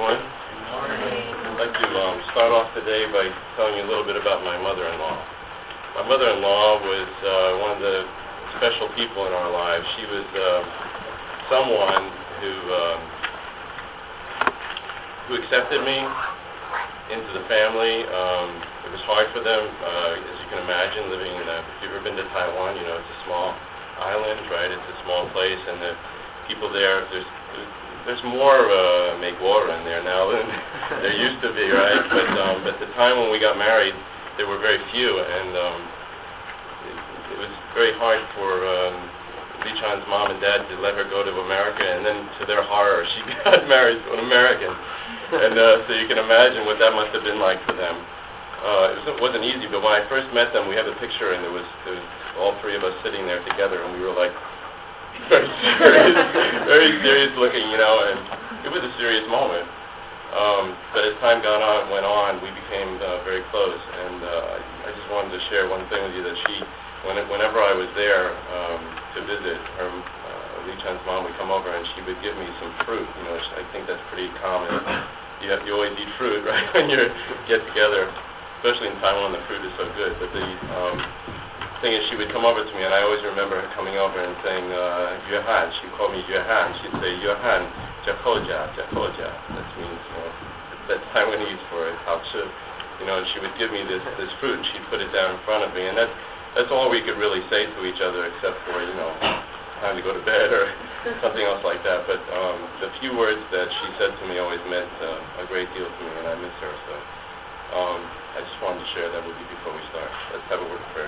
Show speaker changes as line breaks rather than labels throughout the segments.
everyone.
Good morning.
I'd like to start off today by telling you a little bit about my mother-in-law. My mother-in-law was one of the special people in our lives. She was someone who accepted me into the family. It was hard for them, as you can imagine, living in if you've ever been to Taiwan, you know it's a small island, right? It's a small place, and the people there, there's more make water in there now than there used to be, right? But at the time when we got married, there were very few, and it was very hard for Lee Chan's mom and dad to let her go to America, and then to their horror, she got married to an American. And so you can imagine what that must have been like for them. It wasn't easy, but when I first met them, we have a picture, and there was all three of us sitting there together, and we were like, very serious looking, you know, and it was a serious moment. But as time went on, we became very close, and I just wanted to share one thing with you, that whenever I was there to visit, Lee Chan's mom would come over, and she would give me some fruit. You know, I think that's pretty common. You always eat fruit, right, when you get together, especially in Taiwan. The fruit is so good. But the thing is, she would come over to me, and I always remember her coming over and saying, Yuhan. She called me Yuhan. She'd say, Yuhan, Jakoja. That means, that's Taiwanese for haochi. You know, and she would give me this fruit, and she'd put it down in front of me, and that's all we could really say to each other, except for, you know, time to go to bed or something else like that. But the few words that she said to me always meant a great deal to me, and I miss her. So I just wanted to share that with you before we start. Let's have a word of prayer.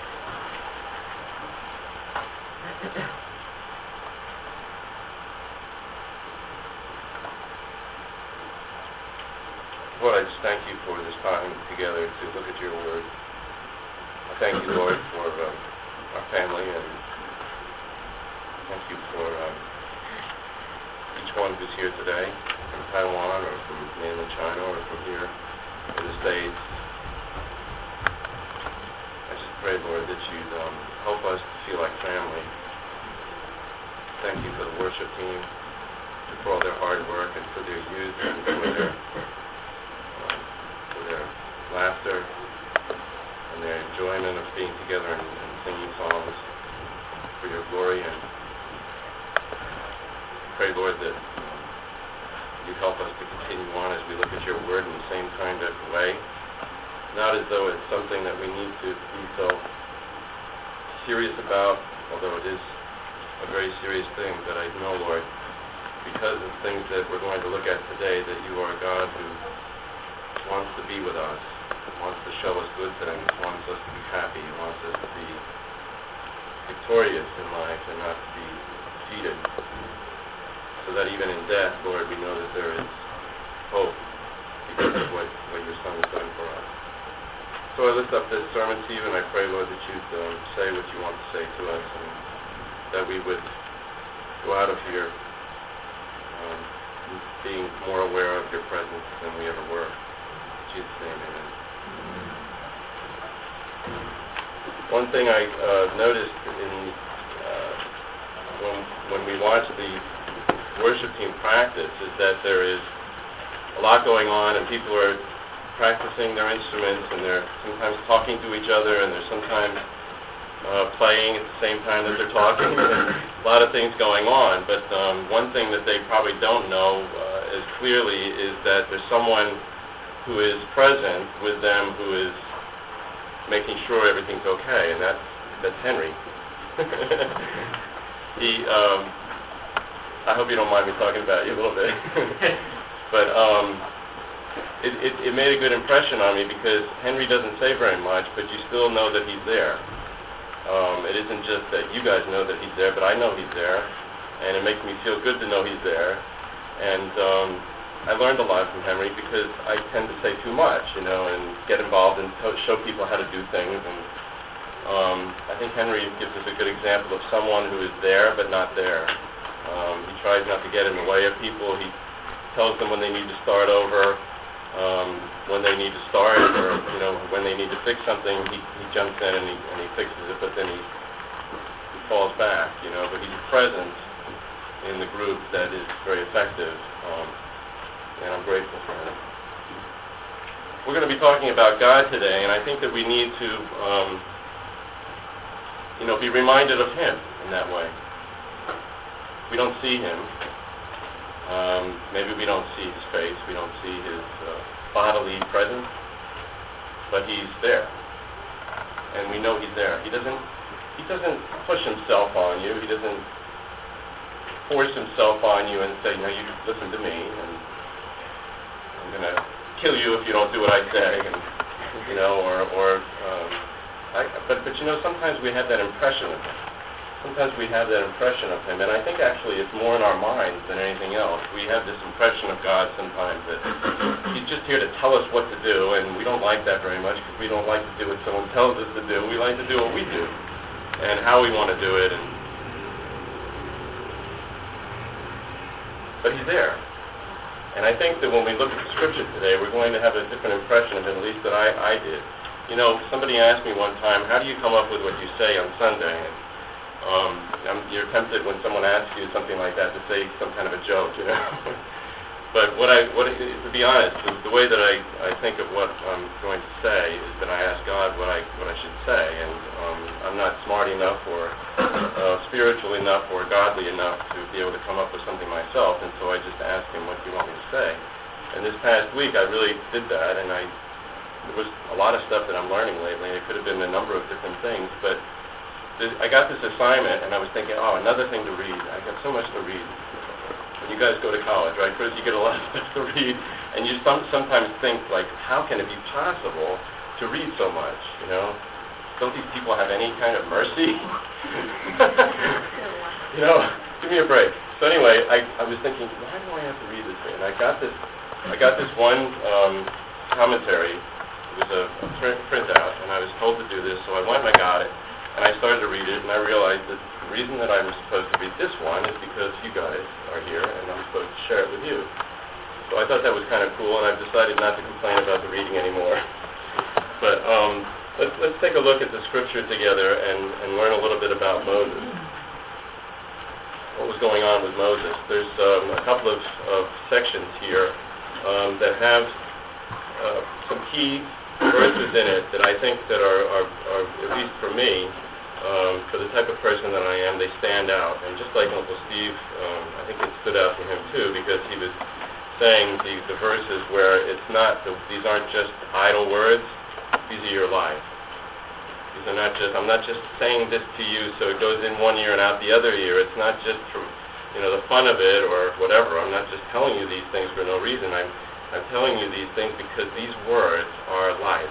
Lord, I just thank you for this time together to look at your word. I thank you, Lord, for our family, and thank you for each one who's here today, from Taiwan or from mainland China or from here in the States. I just pray, Lord, that you'd help us to feel like family. Thank you for the worship team, for all their hard work, and for their youth, and for their laughter and their enjoyment of being together and singing songs for your glory. And pray, Lord, that you help us to continue on as we look at your word in the same kind of way, not as though it's something that we need to be so serious about, although it is a very serious thing. But I know, Lord, because of things that we're going to look at today, that you are a God who wants to be with us, wants to show us good things, wants us to be happy, wants us to be victorious in life and not to be defeated. So that even in death, Lord, we know that there is hope because of what your Son has done for us. So I lift up this sermon to you, and I pray, Lord, that you'd say what you want to say to us, and that we would go out of here being more aware of your presence than we ever were. In Jesus' name, amen. One thing I noticed when we watch the worship team practice is that there is a lot going on, and people are practicing their instruments, and they're sometimes talking to each other, and they're sometimes playing at the same time that they're talking. A lot of things going on, but one thing that they probably don't know as clearly is that there's someone who is present with them who is making sure everything's okay, and that's Henry. I hope you don't mind me talking about you a little bit. But it made a good impression on me, because Henry doesn't say very much, but you still know that he's there. It isn't just that you guys know that he's there, but I know he's there, and it makes me feel good to know he's there. And I learned a lot from Henry, because I tend to say too much, you know, and get involved and show people how to do things. And I think Henry gives us a good example of someone who is there but not there. He tries not to get in the way of people. He tells them when they need to start over, when they need to start, or when they need to fix something. He jumps in and he fixes it, but then he falls back. But he's present in the group that is very effective. and I'm grateful for him. We're going to be talking about God today, and I think that we need to, be reminded of him in that way. We don't see him. Maybe we don't see his face. We don't see his bodily presence, but he's there, and we know he's there. He doesn't push himself on you. He doesn't force himself on you and say, you listen to me, and I'm going to kill you if you don't do what I say, and but sometimes we have that impression of him. Sometimes we have that impression of him, and I think actually it's more in our minds than anything else. We have this impression of God sometimes that he's just here to tell us what to do, and we don't like that very much because we don't like to do what someone tells us to do. We like to do what we do and how we want to do it. But he's there. And I think that when we look at the Scripture today, we're going to have a different impression of him, at least that I did. Somebody asked me one time, how do you come up with what you say on Sunday? And you're tempted when someone asks you something like that to say some kind of a joke, But to be honest, the way that I think of what I'm going to say is that I ask God what I should say, and I'm not smart enough or spiritual enough or godly enough to be able to come up with something myself, and so I just ask him, what do you want me to say? And this past week I really did that, and there was a lot of stuff that I'm learning lately. It could have been a number of different things, but I got this assignment, and I was thinking, another thing to read. I got so much to read. When you guys go to college, right, Chris, you get a lot of stuff to read, and you sometimes think, like, how can it be possible to read so much, Don't these people have any kind of mercy? Give me a break. So anyway, I was thinking, why do I have to read this thing? And I got this one commentary. It was a printout, and I was told to do this, so I went and I got it. And I started to read it, and I realized that the reason that I'm supposed to read this one is because you guys are here, and I'm supposed to share it with you. So I thought that was kind of cool, and I've decided not to complain about the reading anymore. But let's take a look at the Scripture together and learn a little bit about Moses. What was going on with Moses? There's a couple of sections here that have some key verses in it that I think that are at least for me, for the type of person that I am, they stand out. And just like Uncle Steve, I think it stood out for him too, because he was saying the verses where these aren't just idle words, these are your life. These are not just, I'm not just saying this to you so it goes in one ear and out the other ear. It's not just for, the fun of it or whatever. I'm not just telling you these things for no reason. I'm telling you these things because these words are life.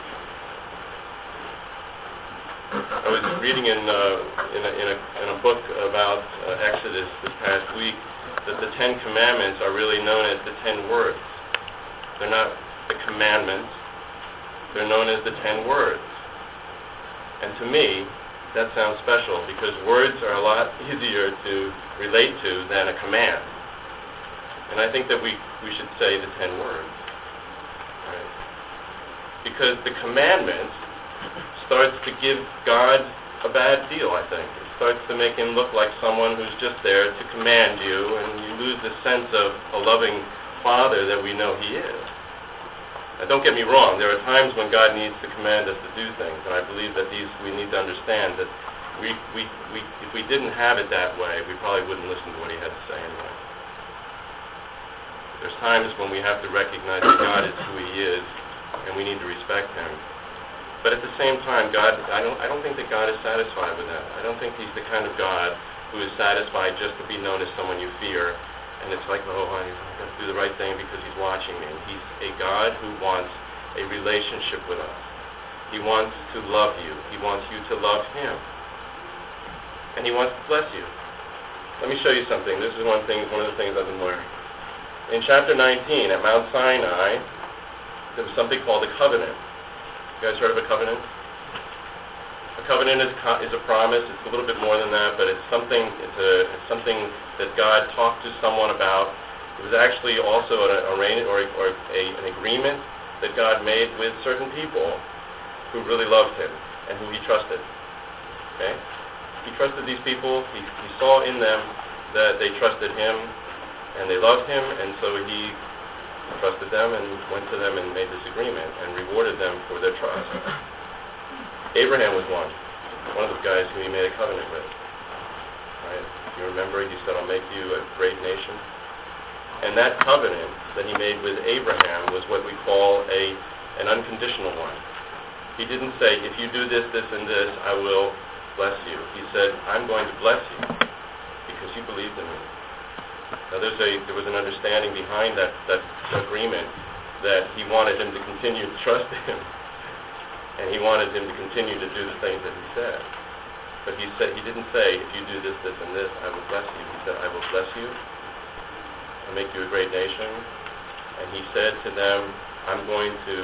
I was reading in a book about Exodus this past week that the 10 Commandments are really known as the 10 words. They're not the commandments. They're known as the 10 words. And to me, that sounds special because words are a lot easier to relate to than a command. And I think that we should say the 10 words. Right? Because the commandments starts to give God a bad deal, I think. It starts to make him look like someone who's just there to command you, and you lose the sense of a loving Father that we know he is. Now, don't get me wrong. There are times when God needs to command us to do things, and I believe that we need to understand that if we didn't have it that way, we probably wouldn't listen to what he had to say anyway. There's times when we have to recognize that God is who he is, and we need to respect him. But at the same time, God, I don't think that God is satisfied with that. I don't think he's the kind of God who is satisfied just to be known as someone you fear. And it's like, I've got to do the right thing because he's watching me. He's a God who wants a relationship with us. He wants to love you. He wants you to love him. And he wants to bless you. Let me show you something. This is one of the things I've been learning. In chapter 19 at Mount Sinai, there was something called a covenant. You guys heard of a covenant? A covenant is a promise. It's a little bit more than that, but it's something that God talked to someone about. It was actually also an agreement that God made with certain people who really loved him and who he trusted. Okay? He trusted these people. He saw in them that they trusted him and they loved him, and so he trusted them and went to them and made this agreement and rewarded them for their trust. Abraham was one of the guys who he made a covenant with. Right? You remember, he said, I'll make you a great nation. And that covenant that he made with Abraham was what we call an unconditional one. He didn't say, if you do this, this, and this, I will bless you. He said, I'm going to bless you because you believed in me. Now there was an understanding behind that agreement that he wanted him to continue to trust him, and he wanted him to continue to do the things that he said. But he didn't say, if you do this, this, and this, I will bless you. He said, I will bless you. I'll make you a great nation. And he said to them, I'm going to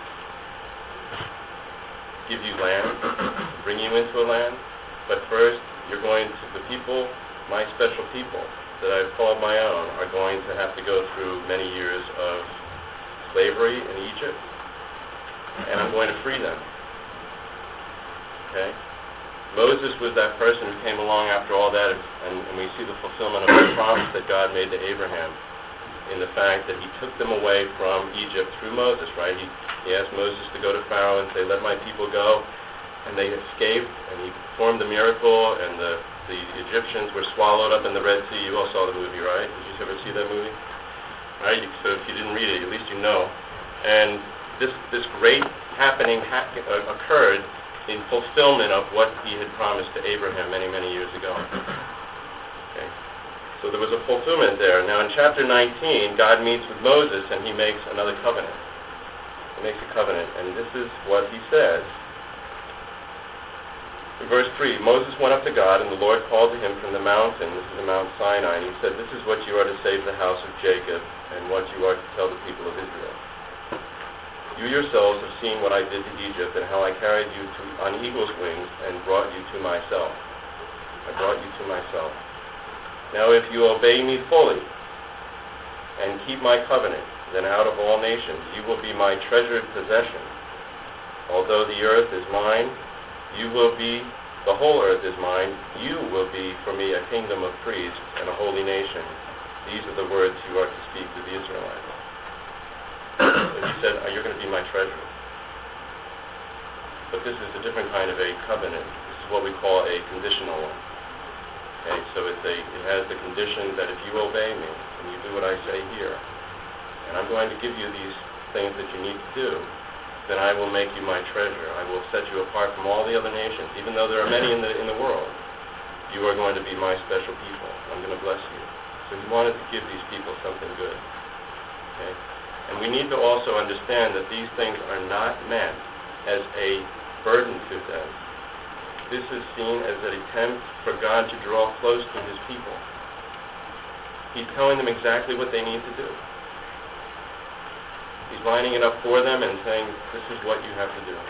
give you land, bring you into a land, but first you're going to, the people, my special people that I've called my own, are going to have to go through many years of slavery in Egypt, and I'm going to free them. Okay? Moses was that person who came along after all that, and we see the fulfillment of the promise that God made to Abraham in the fact that he took them away from Egypt through Moses, right? He asked Moses to go to Pharaoh and say, let my people go, and they escaped, and he performed the miracle, and the Egyptians were swallowed up in the Red Sea. You all saw the movie, right? Did you ever see that movie? Right? So if you didn't read it, at least you know. And this great happening occurred in fulfillment of what he had promised to Abraham many, many years ago. Okay. So there was a fulfillment there. Now in chapter 19, God meets with Moses and he makes another covenant. He makes a covenant, and this is what he says. In verse 3, Moses went up to God, and the Lord called to him from the mountain, this is the Mount Sinai, and he said, this is what you are to say to the house of Jacob, and what you are to tell the people of Israel. You yourselves have seen what I did to Egypt, and how I carried you on eagle's wings and brought you to myself. I brought you to myself. Now if you obey me fully and keep my covenant, then out of all nations you will be my treasured possession. Although the earth is mine, the whole earth is mine, you will be for me a kingdom of priests and a holy nation. These are the words you are to speak to the Israelites. And he said, you're going to be my treasure. But this is a different kind of a covenant. This is what we call a conditional one. Okay, so it has the condition that if you obey me and you do what I say here, and I'm going to give you these things that you need to do, then I will make you my treasure. I will set you apart from all the other nations. Even though there are many in the world, you are going to be my special people. I'm going to bless you. So he wanted to give these people something good. Okay? And we need to also understand that these things are not meant as a burden to them. This is seen as an attempt for God to draw close to his people. He's telling them exactly what they need to do. He's lining it up for them and saying, this is what you have to do.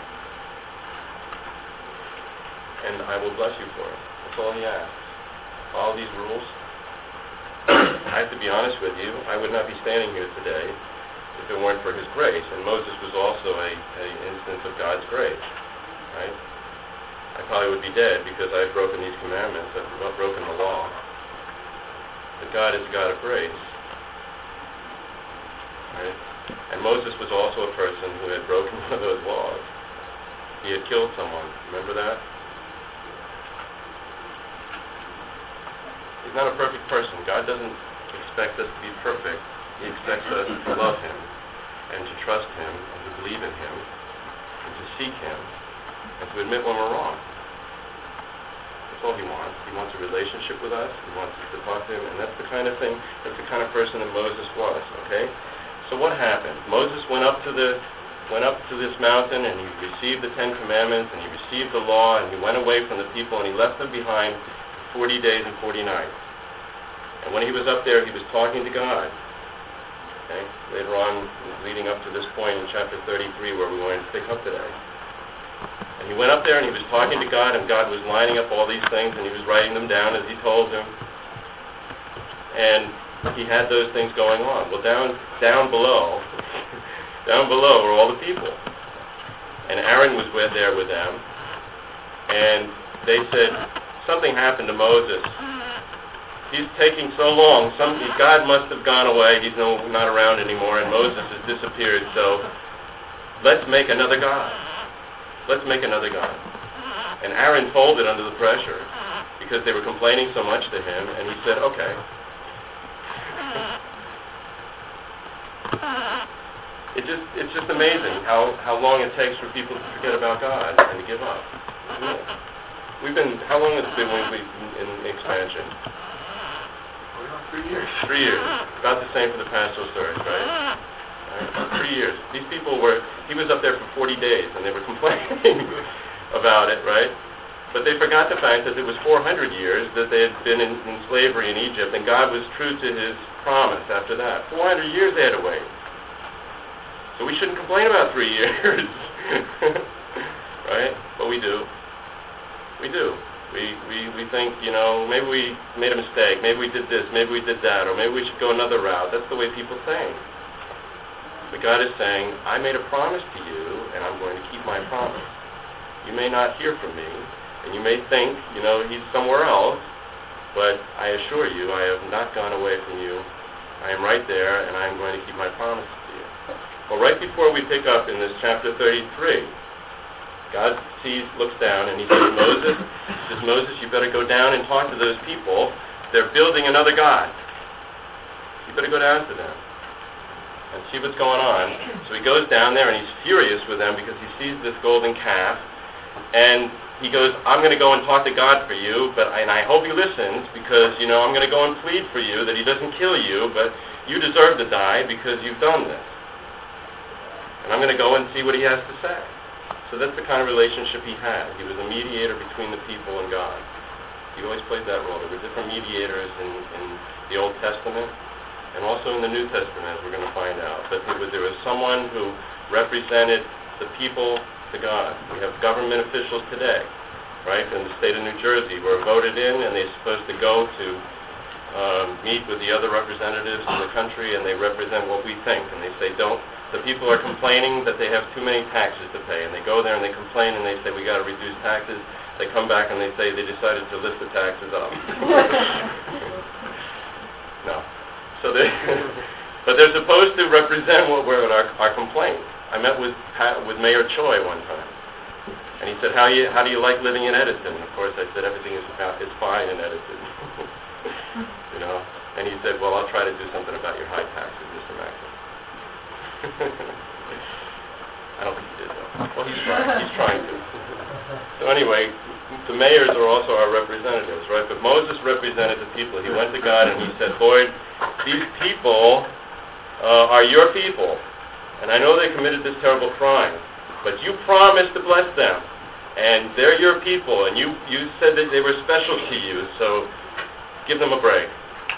And I will bless you for it. That's all he asks. All these rules. I have to be honest with you, I would not be standing here today if it weren't for his grace. And Moses was also an instance of God's grace. Right? I probably would be dead because I had broken these commandments. I've broken the law. But God is a God of grace. Right? And Moses was also a person who had broken one of those laws. He had killed someone. Remember that? He's not a perfect person. God doesn't expect us to be perfect. He expects us to love him and to trust him and to believe in him and to seek him and to admit when we're wrong. That's all he wants. He wants a relationship with us. He wants us to talk to him, and that's the kind of thing, that's the kind of person that Moses was, okay? So what happened? Moses went up to this mountain, and he received the 10 Commandments, and he received the law, and he went away from the people, and he left them behind for 40 days and 40 nights. And when he was up there, he was talking to God. Okay? Later on, leading up to this point in chapter 33, where we're going to pick up today. And he went up there, and he was talking to God, and God was lining up all these things, and he was writing them down as he told him. And he had those things going on. Well, down below were all the people. And Aaron was there with them. And they said, something happened to Moses. he's taking so long. God must have gone away. He's not around anymore, and Moses has disappeared. So let's make another God. Let's make another God. And Aaron folded under the pressure because they were complaining so much to him, and he said, okay. It's just amazing how long it takes for people to forget about God and to give up. Isn't it? How long has it been in expansion?
3 years.
3 years. About the same for the pastoral search, right? 3 years. These people he was up there for 40 days, and they were complaining about it, right? But they forgot the fact that it was 400 years that they had been in slavery in Egypt, and God was true to his promise after that. 400 years they had to wait. So we shouldn't complain about 3 years, right? But we do. We do. We think, maybe we made a mistake, maybe we did this, maybe we did that, or maybe we should go another route. That's the way people think. But God is saying, I made a promise to you, and I'm going to keep my promise. You may not hear from me, and you may think, he's somewhere else, but I assure you, I have not gone away from you. I am right there, and I am going to keep my promise to you. Well, right before we pick up in this chapter 33, God looks down, and he says, Moses, you better go down and talk to those people. They're building another God. You better go down to them and see what's going on. So he goes down there, and he's furious with them because he sees this golden calf, and he goes, I'm going to go and talk to God for you, and I hope he listens because, I'm going to go and plead for you that he doesn't kill you, but you deserve to die because you've done this. And I'm going to go and see what he has to say. So that's the kind of relationship he had. He was a mediator between the people and God. He always played that role. There were different mediators in the Old Testament and also in the New Testament, as we're going to find out. But there was someone who represented the people to God. We have government officials today, right, in the state of New Jersey who are voted in, and they're supposed to go to meet with the other representatives in the country, and they represent what we think. And they say, the people are complaining that they have too many taxes to pay, and they go there and they complain and they say, we got to reduce taxes. They come back and they say they decided to lift the taxes up. No. So but they're supposed to represent what were our complaints. I met with Mayor Choi one time, and he said, how do you like living in Edison? Of course, I said, everything is fine in Edison. And he said, well, I'll try to do something about your high taxes, Mr. Maxwell. I don't think he did, though. Well, he's trying to. So anyway, the mayors are also our representatives, right? But Moses represented the people. He went to God and he said, Lord, these people are your people. And I know they committed this terrible crime, but you promised to bless them. And they're your people, and you said that they were special to you, so give them a break.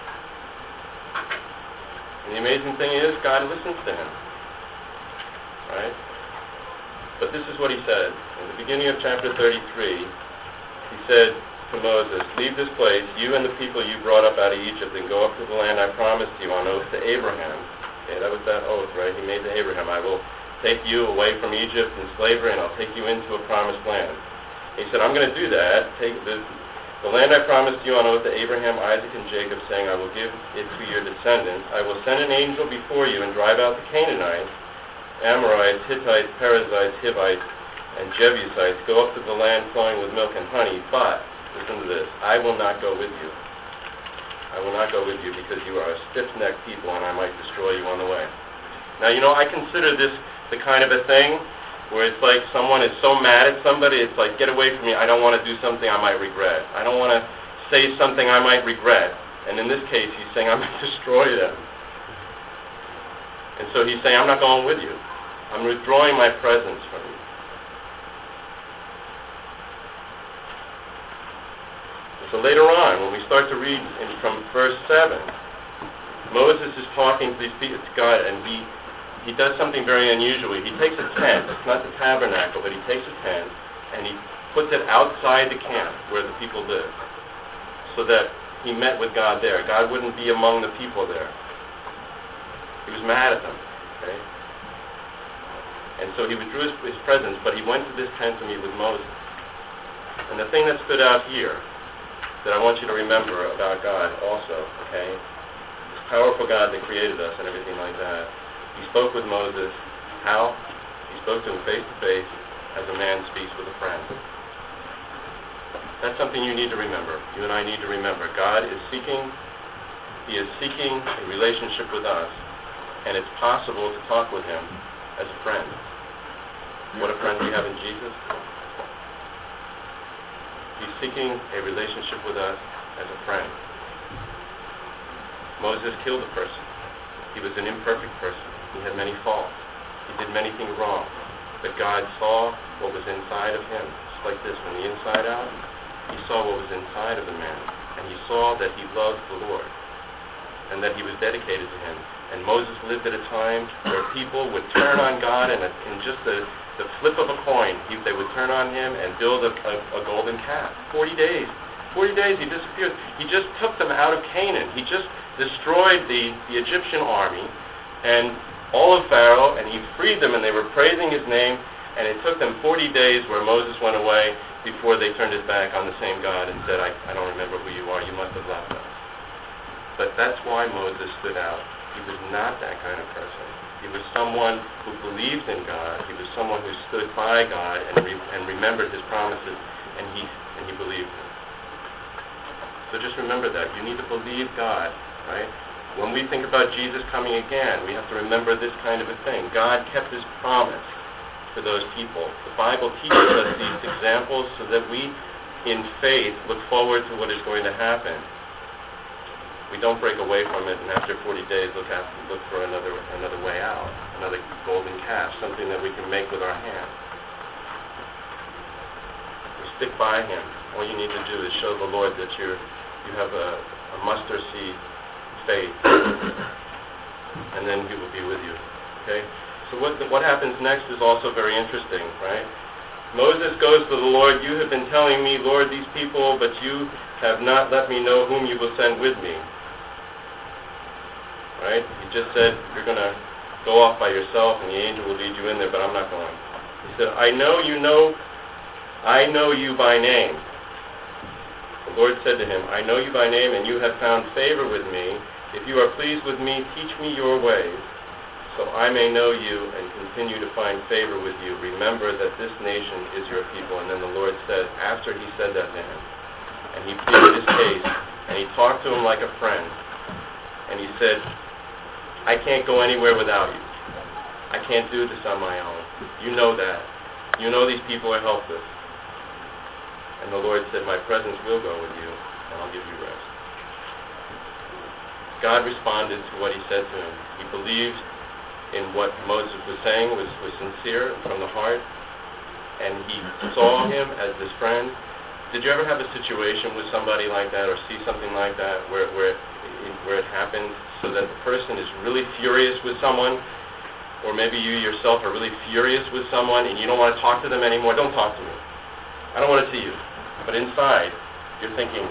And the amazing thing is, God listens to him. Right? But this is what he said. In the beginning of chapter 33, he said to Moses, leave this place, you and the people you brought up out of Egypt, and go up to the land I promised you on oath to Abraham. Okay, that was that oath, right? He made to Abraham, I will take you away from Egypt and slavery, and I'll take you into a promised land. He said, I'm going to do that. Take the land I promised you on oath to Abraham, Isaac, and Jacob, saying, I will give it to your descendants. I will send an angel before you and drive out the Canaanites, Amorites, Hittites, Perizzites, Hivites, and Jebusites. Go up to the land flowing with milk and honey. But, listen to this, I will not go with you. I will not go with you because you are a stiff-necked people, and I might destroy you on the way. Now, I consider this the kind of a thing where it's like someone is so mad at somebody, it's like, get away from me, I don't want to do something I might regret. I don't want to say something I might regret. And in this case, he's saying, I'm going to destroy them. And so he's saying, I'm not going with you. I'm withdrawing my presence from you. So later on, when we start to read from verse 7, Moses is talking to God, and he does something very unusual. He takes a tent. It's not the tabernacle, but he takes a tent, and he puts it outside the camp where the people live, so that he met with God there. God wouldn't be among the people there. He was mad at them. Okay? And so he withdrew his presence, but he went to this tent to meet with Moses. And the thing that stood out here that I want you to remember about God also, okay? This powerful God that created us and everything like that. He spoke with Moses. How? He spoke to him face to face as a man speaks with a friend. That's something you need to remember. You and I need to remember. God is seeking, He is seeking a relationship with us, and it's possible to talk with Him as a friend. What a friend we have in Jesus. He's seeking a relationship with us as a friend. Moses killed a person. He was an imperfect person. He had many faults. He did many things wrong. But God saw what was inside of him. Just like this, from the inside out, He saw what was inside of the man. And He saw that he loved the Lord and that he was dedicated to Him. And Moses lived at a time where people would turn on God, and in just the flip of a coin, they would turn on Him and build a golden calf. 40 days. 40 days He disappeared. He just took them out of Canaan. He just destroyed the Egyptian army and all of Pharaoh, and He freed them, and they were praising His name. And it took them 40 days where Moses went away before they turned his back on the same God and said, I don't remember who you are. You must have left us. But that's why Moses stood out. He was not that kind of person. He was someone who believed in God. He was someone who stood by God and remembered His promises, and he believed Him. So just remember that. You need to believe God, right? When we think about Jesus coming again, we have to remember this kind of a thing. God kept His promise to those people. The Bible teaches us these examples so that we, in faith, look forward to what is going to happen. We don't break away from it, and after 40 days look for another way out, another golden calf, something that we can make with our hands. We stick by Him. All you need to do is show the Lord that you have a mustard seed faith, and then He will be with you. Okay? So what happens next is also very interesting, right? Moses goes to the Lord. You have been telling me, Lord, these people, but you have not let me know whom you will send with me. Right? He just said, you're going to go off by yourself and the angel will lead you in there, but I'm not going. He said, I know you by name. The Lord said to him, I know you by name, and you have found favor with me. If you are pleased with me, teach me your ways, so I may know you and continue to find favor with you. Remember that this nation is your people. And then the Lord said, after He said that to him, and He pleaded his case, and He talked to him like a friend, and He said, I can't go anywhere without you. I can't do this on my own. You know that. You know these people are helpless. And the Lord said, my presence will go with you, and I'll give you rest. God responded to what He said to him. He believed in what Moses was saying was sincere from the heart, and he saw him as this friend. Did you ever have a situation with somebody like that, or see something like that where it happens so that the person is really furious with someone, or maybe you yourself are really furious with someone and you don't want to talk to them anymore? Don't talk to me. I don't want to see you. But inside, you're thinking,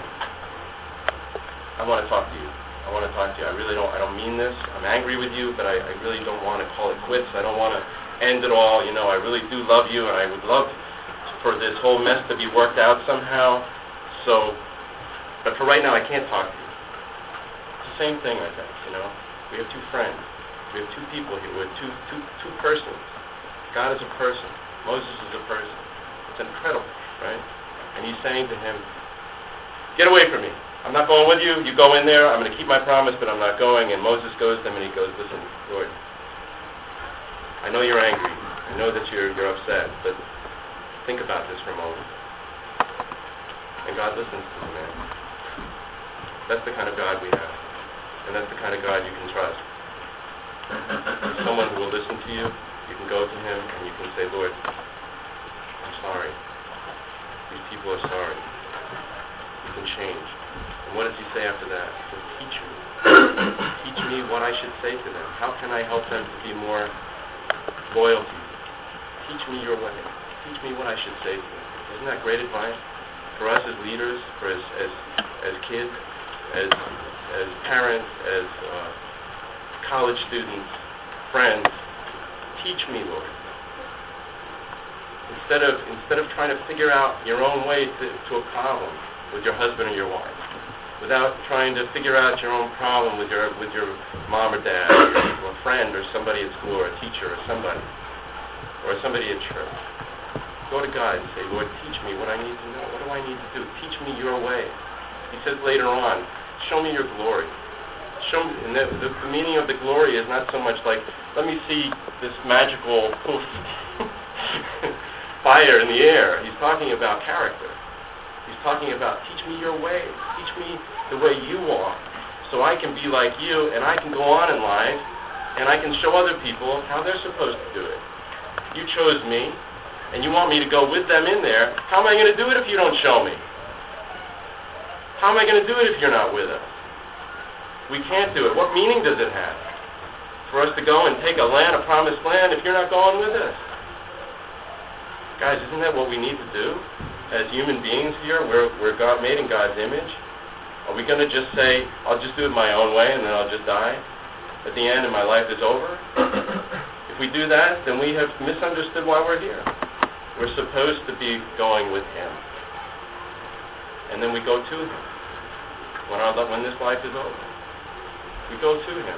I want to talk to you. I want to talk to you. I don't mean this. I'm angry with you, but I really don't want to call it quits. I don't want to end it all. I really do love you, and I would love for this whole mess to be worked out somehow. But for right now, I can't talk to you. It's the same thing, I think, We have two friends. We have two people here. We have two persons. God is a person. Moses is a person. It's incredible, right? And He's saying to him, get away from me. I'm not going with you. You go in there. I'm going to keep my promise, but I'm not going. And Moses goes to him, and he goes, listen, Lord, I know you're angry. I know that you're upset, but think about this for a moment. And God listens to the man. That's the kind of God we have. And that's the kind of God you can trust. Someone who will listen to you. You can go to Him, and you can say, Lord, I'm sorry. These people are sorry. You can change. And what does He say after that? He says, teach me. Teach me what I should say to them. How can I help them to be more loyal to you? Teach me your way. Teach me what I should say to them. Isn't that great advice? For us as leaders, for as kids, as parents, as college students, friends, teach me, Lord. Instead of trying to figure out your own way to a problem, with your husband or your wife, without trying to figure out your own problem with your mom or dad, or a friend, or somebody at school, or a teacher, or somebody at church. Go to God and say, Lord, teach me what I need to know. What do I need to do? Teach me your way. He says later on, show me your glory. Show me, and the meaning of the glory is not so much like, let me see this magical poof, fire in the air. He's talking about character. He's talking about, teach me your way. Teach me the way you walk, so I can be like you, and I can go on in life, and I can show other people how they're supposed to do it. You chose me, and you want me to go with them in there. How am I going to do it if you don't show me? How am I going to do it if you're not with us? We can't do it. What meaning does it have for us to go and take a promised land, if you're not going with us? Guys, isn't that what we need to do as human beings here? We're God, made in God's image. Are we going to just say, I'll just do it my own way and then I'll just die at the end and my life is over? If we do that, then we have misunderstood why we're here. We're supposed to be going with Him. And then we go to Him when this life is over. We go to Him.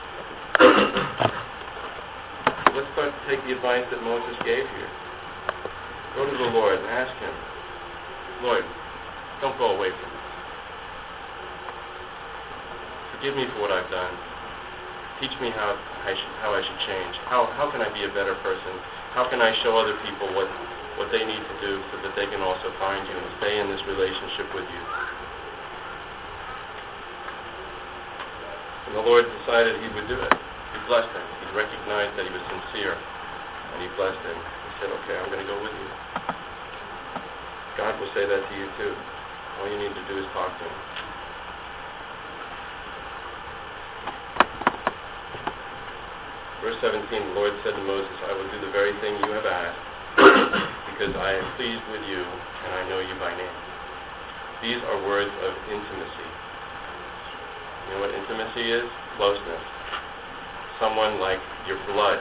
Let's start to take the advice that Moses gave here. Go to the Lord and ask Him, Lord, don't go away from me. Forgive me for what I've done. Teach me how I should change. How can I be a better person? How can I show other people what they need to do so that they can also find you and stay in this relationship with you? And the Lord decided He would do it. He blessed him. He recognized that he was sincere, and He blessed him. He said, okay, I'm going to go with you. God will say that to you too. All you need to do is talk to Him. Verse 17, the Lord said to Moses, I will do the very thing you have asked, because I am pleased with you, and I know you by name. These are words of intimacy. You know what intimacy is? Closeness. Someone like your blood.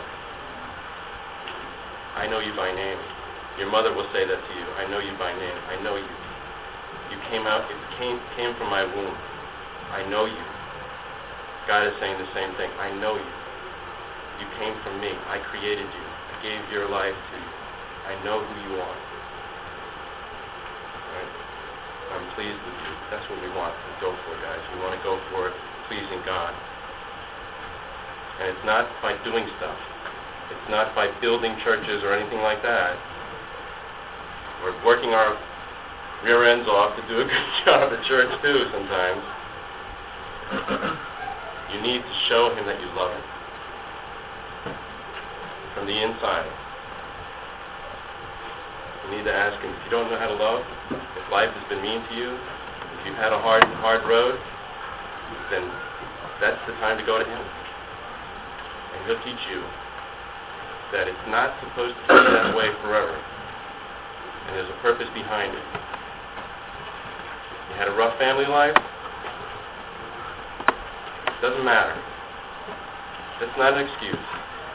I know you by name. Your mother will say that to you. I know you by name. I know you. You came came from my womb. I know you. God is saying the same thing. I know you. You came from me. I created you. I gave your life to you. I know who you are. Right? I'm pleased with you. That's what we want to go for, guys. We want to go for pleasing God. And it's not by doing stuff. It's not by building churches or anything like that. We're working our rear ends off to do a good job at church too sometimes. You need to show Him that you love Him from the inside. You need to ask Him, if you don't know how to love, if life has been mean to you, if you've had a hard road, then that's the time to go to Him. And He'll teach you that it's not supposed to be that way forever. And there's a purpose behind it. You had a rough family life? Doesn't matter. That's not an excuse.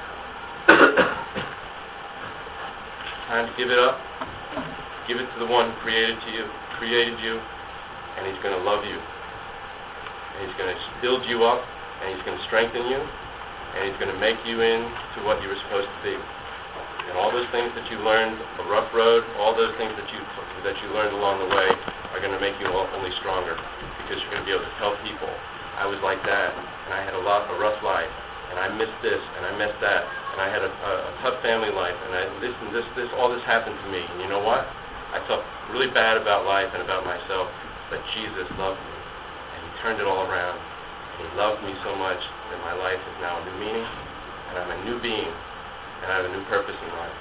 Time to give it up. Give it to the one who created you, and He's going to love you. And He's going to build you up, and He's going to strengthen you, and He's going to make you into what you were supposed to be. And all those things that you learned, the rough road, all those things that you learned along the way are going to make you only stronger, because you're going to be able to tell people, I was like that, and I had a rough life, and I missed this, and I missed that, and I had a tough family life, and all this happened to me. And you know what? I felt really bad about life and about myself, but Jesus loved me, and He turned it all around, and He loved me so much that my life is now a new meaning, and I'm a new being, and I have a new purpose in life.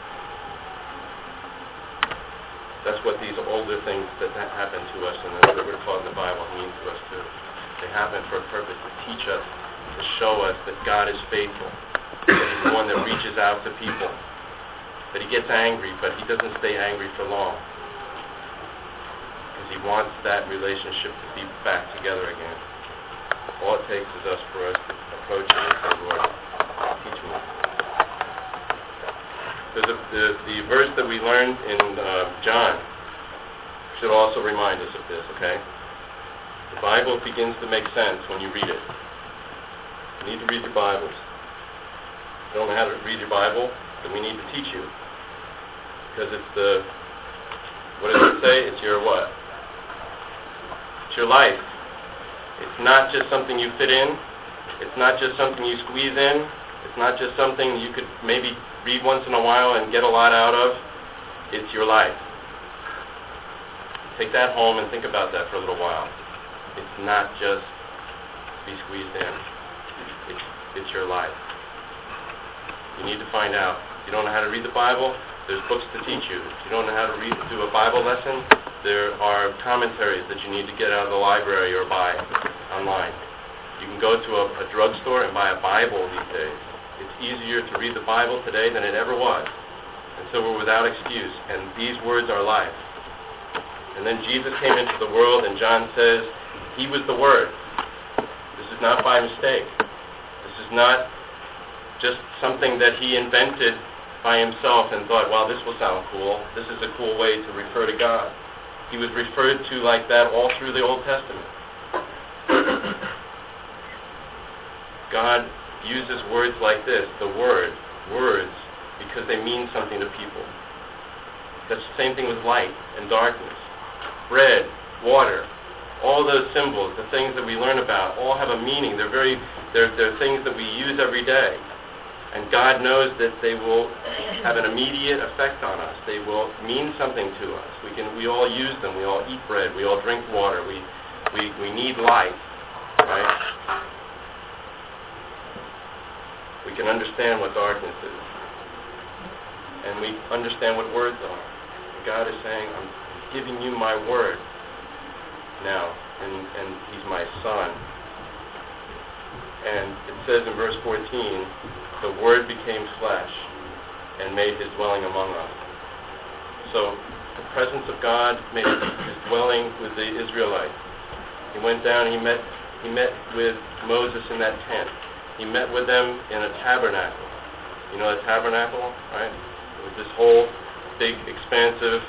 That's what these older things that happen to us and that we're taught in the Bible mean to us too. They happen for a purpose, to teach us, to show us that God is faithful, that He's the one that reaches out to people, that He gets angry, but He doesn't stay angry for long, because He wants that relationship to be back together again. All it takes is for us to approach Him and say, Lord, teach me. The verse that we learned in John should also remind us of this, okay? The Bible begins to make sense when you read it. You need to read your Bibles. If you don't know how to read your Bible, then we need to teach you. Because it's the, what does it say? It's your what? It's your life. It's not just something you fit in. It's not just something you squeeze in. It's not just something you could maybe read once in a while and get a lot out of. It's your life. Take that home and think about that for a little while. It's not just to be squeezed in. It's your life. You need to find out. If you don't know how to read the Bible, there's books to teach you. If you don't know how to do a Bible lesson, there are commentaries that you need to get out of the library or buy online. You can go to a drugstore and buy a Bible these days. It's easier to read the Bible today than it ever was. And so we're without excuse. And these words are life. And then Jesus came into the world, and John says, He was the Word. This is not by mistake. This is not just something that He invented by Himself and thought, wow, this will sound cool. This is a cool way to refer to God. He was referred to like that all through the Old Testament. God uses words like this, the Word, words, because they mean something to people. That's the same thing with light and darkness. Bread, water, all those symbols, the things that we learn about, all have a meaning. They're things that we use every day. And God knows that they will have an immediate effect on us. They will mean something to us. We all use them. We all eat bread. We all drink water. We need light, right? We can understand what darkness is. And we understand what words are. And God is saying, I'm giving you my word now, and He's my Son. And it says in verse 14, the Word became flesh and made His dwelling among us. So the presence of God made His dwelling with the Israelites. He went down and he met with Moses in that tent. He met with them in a tabernacle. You know a tabernacle, right? It was this whole big, expansive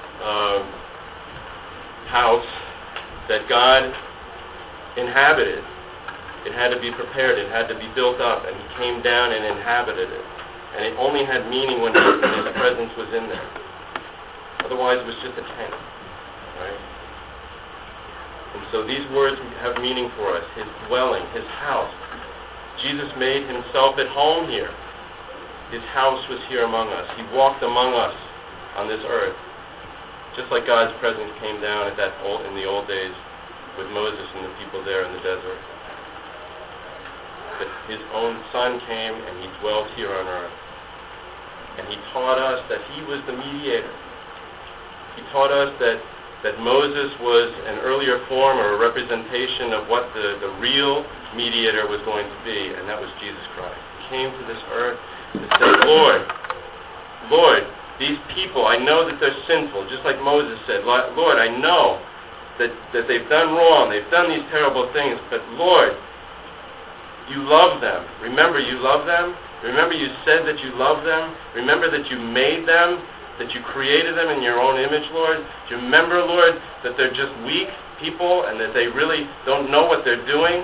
house that God inhabited. It had to be prepared. It had to be built up, and He came down and inhabited it. And it only had meaning when His presence was in there. Otherwise, it was just a tent, right? And so these words have meaning for us. His dwelling, His house. Jesus made Himself at home here. His house was here among us. He walked among us on this earth. Just like God's presence came down in the old days with Moses and the people there in the desert. But His own Son came and He dwelt here on earth. And He taught us that He was the mediator. He taught us that Moses was an earlier form or a representation of what the real mediator was going to be, and that was Jesus Christ. He came to this earth to say, Lord, these people, I know that they're sinful, just like Moses said. Lord, I know that they've done wrong, they've done these terrible things, but Lord, you love them. Remember, you love them. Remember, you said that you love them. Remember that you made them, that you created them in your own image, Lord. Do you remember, Lord, that they're just weak people and that they really don't know what they're doing?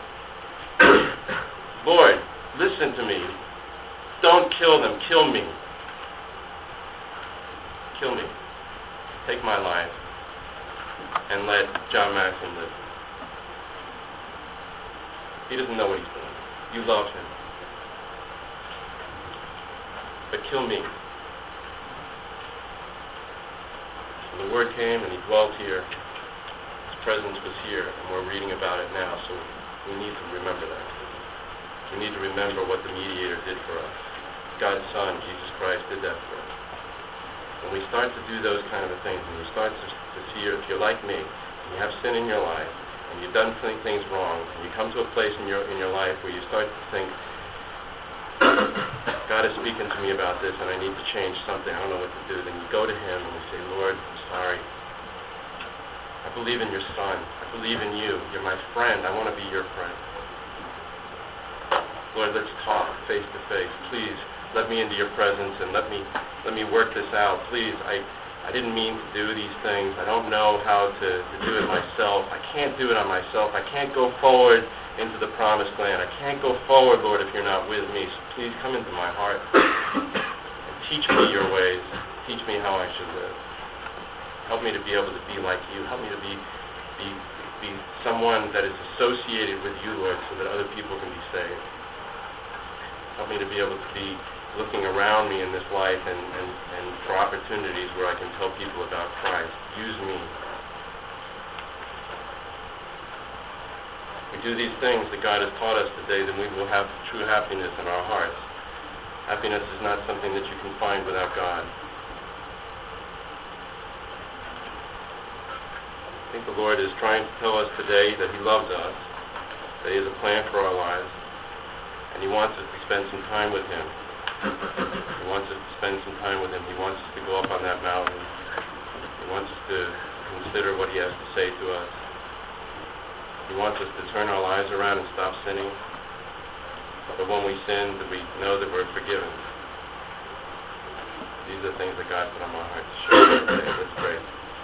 Lord, listen to me. Don't kill them. Kill me. Kill me. Take my life and let John Maxwell live. He doesn't know what he's doing. You love him. But kill me. And the Word came and He dwelt here. His presence was here, and we're reading about it now, so we need to remember that. We need to remember what the mediator did for us. God's Son, Jesus Christ, did that for us. When we start to do those kind of things, when you start to see, if you're like me, and you have sin in your life, and you've done things wrong, and you come to a place in your life where you start to think, God is speaking to me about this, and I need to change something. I don't know what to do. Then you go to Him and you say, Lord, I'm sorry. I believe in your Son. I believe in you. You're my friend. I want to be your friend. Lord, let's talk face to face. Please let me into your presence and let me work this out. Please, I I didn't mean to do these things. I don't know how to do it myself. I can't do it on myself. I can't go forward into the promised land. I can't go forward, Lord, if you're not with me. So please come into my heart and teach me your ways. Teach me how I should live. Help me to be able to be like you. Help me to be someone that is associated with you, Lord, so that other people can be saved. Help me to be able to be looking around me in this life and for opportunities where I can tell people about Christ. Use me. If we do these things that God has taught us today, then we will have true happiness in our hearts. Happiness is not something that you can find without God. I think the Lord is trying to tell us today that He loves us, that He has a plan for our lives, and He wants us to spend some time with Him. He wants us to spend some time with Him. He wants us to go up on that mountain. He wants us to consider what He has to say to us. He wants us to turn our lives around and stop sinning. But when we sin, that we know that we're forgiven. These are things that God put on my heart to share today. Let's pray.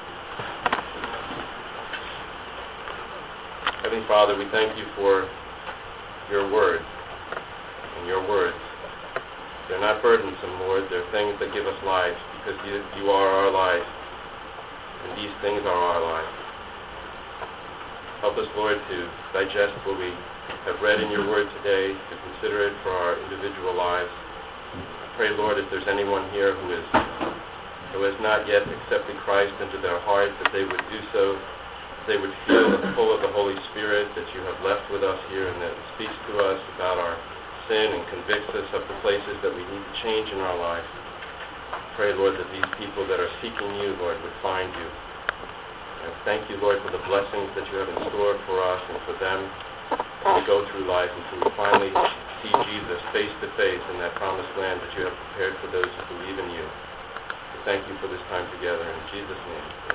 Heavenly Father, we thank you for your word and your words. They're not burdensome, Lord. They're things that give us life because you are our life, and these things are our life. Help us, Lord, to digest what we have read in your word today, to consider it for our individual lives. I pray, Lord, if there's anyone here who has not yet accepted Christ into their heart, that they would do so, they would feel full of the Holy Spirit that you have left with us here and that speaks to us about our sin and convicts us of the places that we need to change in our life. Pray, Lord, that these people that are seeking you, Lord, would find you. And thank you, Lord, for the blessings that you have in store for us and for them as we go through life until we finally see Jesus face to face in that promised land that you have prepared for those who believe in you. We thank you for this time together. In Jesus' name.